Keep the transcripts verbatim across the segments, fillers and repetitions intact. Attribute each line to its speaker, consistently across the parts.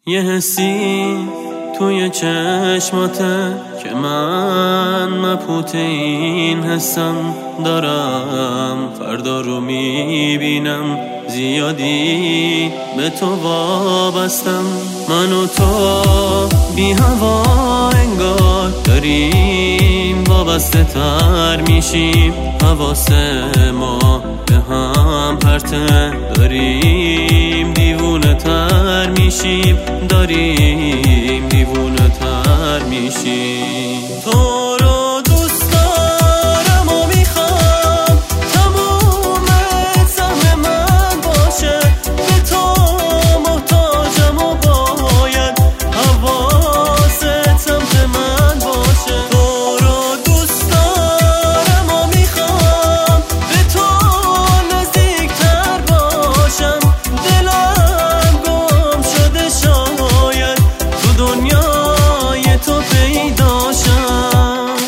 Speaker 1: یه حسی توی چشماته که من مبهوت این حسم دارم، فردا رو میبینم زیادی به تو وابستم. من و تو بی هوا انگار داریم وابسته تر میشیم، حواس ما به هم پرته، داریم دیوونه تر میشیم، داریم دیوونه تر میشیم. تو رو دوست دارم و میخوام تموم سهم من باشه، به تو محتاجم و باید حواست سمت من باشه. تو رو دوست دارم و میخوام به تو نزدیکتر باشم، دلم گم شده شاید تو دنیای تو پیداشم.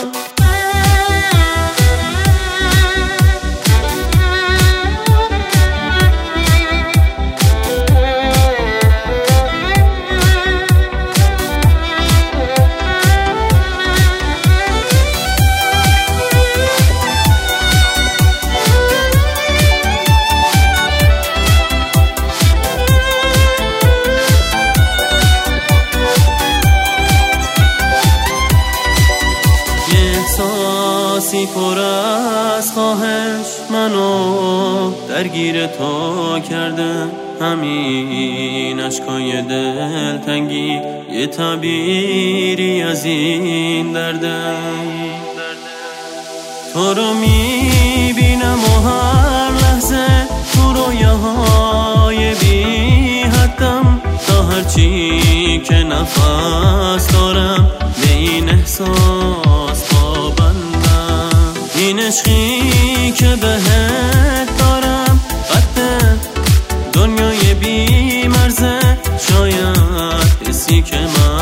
Speaker 1: احساسی پر از خواهش منو درگیر تو کرده، همین اشکای دلتنگی یه تعبیری از این درده. تو رو میبینم و هر لحظه تو رویاهای بی حدم، تا هرچی که نفس دارم به این احساس پابندم. این عشقی که بهت دارم قد دنیای بی مرزه، شاید حسی که من